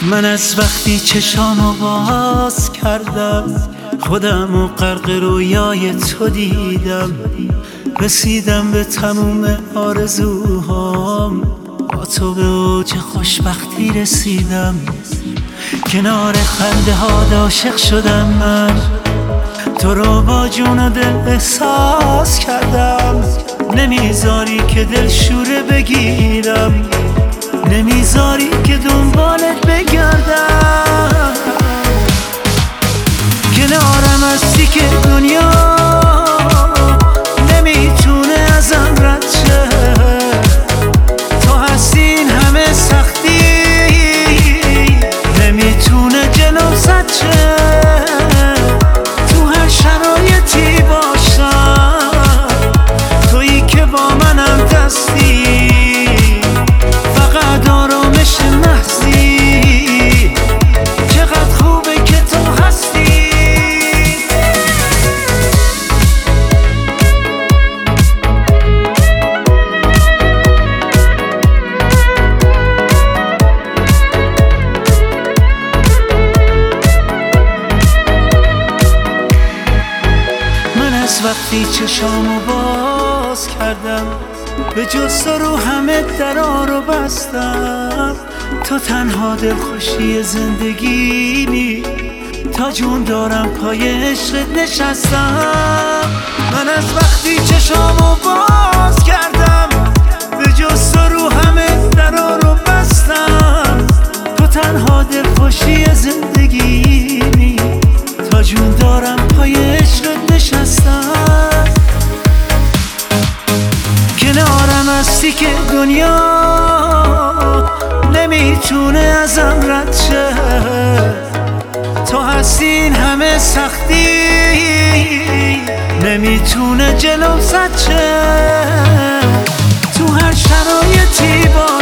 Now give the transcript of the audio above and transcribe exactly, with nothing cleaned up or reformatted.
من از وقتی چشامو باز کردم خودم و غرق رویای تو دیدم، رسیدم به تموم آرزوهام، با تو به اوج خوشبختی رسیدم. کنار خنده ها عاشق شدم من، تو رو با جون و دل احساس کردم. نمیذاری که دل شوره بگیرم، نمیذاری که دنبالت بگردم. کنارم هستی که دنیا نمیتونه ازم رد شه، تو هستی این همه سختی نمیتونه جلوم زد شه. تو هر شرایطی باشم تویی که با منم دستی، فقط آرامش محضی. چقدر خوبه که تو هستی. من از وقتی چشامو باز کردم به جز تو رو همه درا رو بستم. تو تنها دلخوشی زندگیمی، تا جون دارم پای عشقت نشستم. من از وقتی چشامو باز کردم به جز تو رو همه درا رو بستم. تو تنها دلخوشی زندگیمی، تا جون دارم پای عشقت نشستم. کنارم هستی که دنیا نمیتونه ازم رد شه، تو هستی این همه سختی نمیتونه جلوم زد شه. تو هر شرایطی با